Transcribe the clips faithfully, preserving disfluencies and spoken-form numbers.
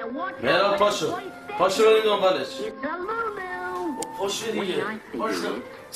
مهران پاشو پاشو بریم دنبالش. پاشو دیگه پاشو.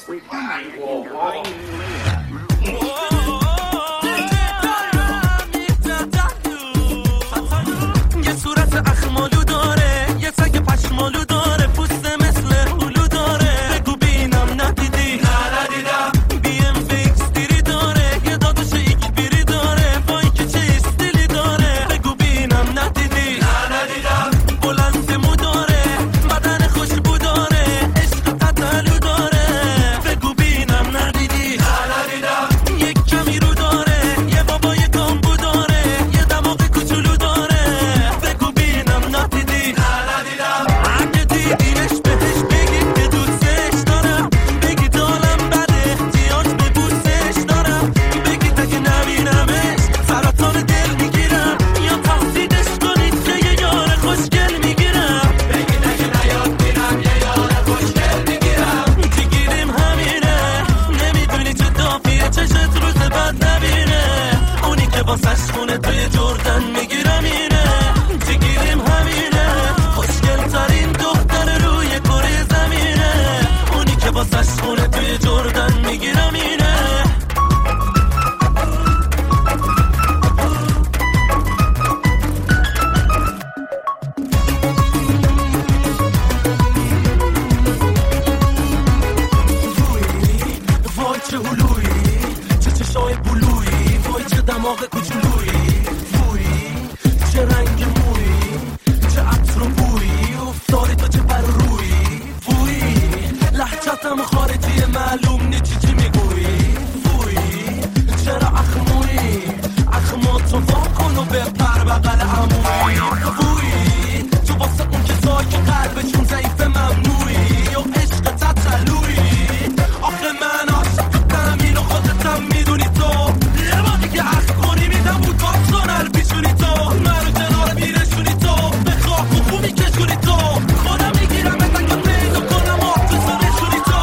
یه صورت اخمالو داره، یه سگ پشمالو داره، پوست مثل هلو داره. بگو بینم ندیدی؟ نه ندیدم. بی ام ویکس دیری داره، یه دادوش ایکبیری داره، وای که چه استیلی داره. بگو بینم ندیدی؟ نه ندیدم. بلند مو داره، بدن خوشبو داره، عشق تتلو داره. بگو بینم ندیدی؟ نه ندیدم. یک کمی رو داره، یه بابای کامبو داره، یه دماغ کوچولو داره. بگو بینم ندیدی؟ نه ندیدم. اگه دیدینش بهش بگید که دوستش دارم، بگید حالم بده احتیاج به بوسش دارم، بگید اگه نبینمش سرطان دل میگیرم، یا تهدیدش کنید که یه یار خوشگل میگیرم. بگید اگه نیاد بینم یه یار خوشگل میگیرم. جگیریم همینه، نمیدونی چه دافیه چشت روز بعد نبینه، اونی که واسش خونه توی جردن میگیرم اینه. جگیریم همینه، خوشگل ترین دختر روی کره زمینه، اونی که واسش خونه توی جردن میگیرم اینه. وای چه هلویی، چه چشای بلویی، وای چه دماغ کوچولویی، وای چه رنگ مویی، چه عطر و بویی، افتاری تو چه پر رویی، وای لهجتم خارجی معلوم نی چی چی میگویی، وای چرا اخمویی، اخماتو وا کن و بپر بغل عمویی، وای تو واسه اون کسایی که قلبشون ضعیف ممنوعی، و عشق تتلویی. آخه من عاشقتم اینو خودتم میدونی تو، یه بار دیگه اخ کنی میدم بود باتونر پیشونی تو، منو کنار میرشونی تو، به خاک و خو میکشونی تو، خودم میگیرم ازن که پیدا کنم آتوس رشونی تو.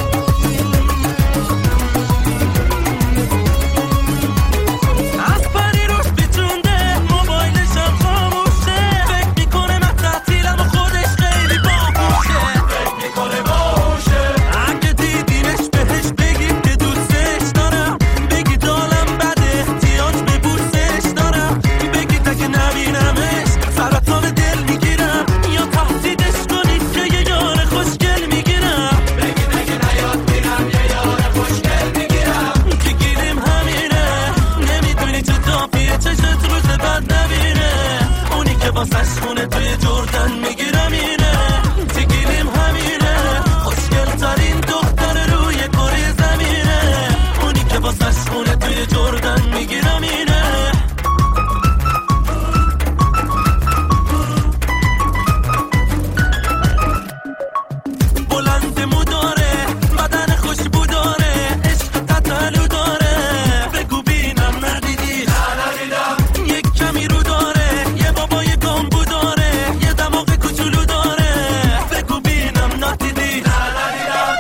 از پری روش بیچونده، موبایلشم خاموشه، فکر میکنه من تعطیلم و خودش خیلی باهوشه، فکر میکنه باهوشه. اگه دیدینش بهش بگید که دوستش دارم، بگید حالم بده احتیاج به بوسش دارم، بگید اگه نبینمش سرطان دل میگیرم، یا تهدیدش کنید که یه یار خوشگل میگیرم. بگید اگه نیاد بینم یه یار خوشگل میگیرم. جگیریم همینه، نمیدونی چه دافیه چشت روز بعد نبینه، اونی که واسش خونه توی جردن میگیرم اینه. جگیریم همینه، خوشگل ترین دختر روی کره زمینه، اونی که واسش خونه توی جردن میگیرم اینه. بلند مو داره، بدن خوشبو داره، عشق تتلو داره. بگو بینم ندیدی؟ نه ندیدم. یک کمی رو داره، یه بابای کامبو داره، یه دماغ کوچولو داره. بگو بینم ندیدی؟ نه ندیدم.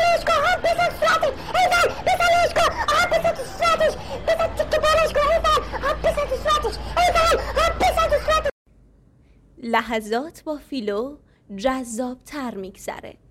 لحظات با فیلو جذاب تر میگذره.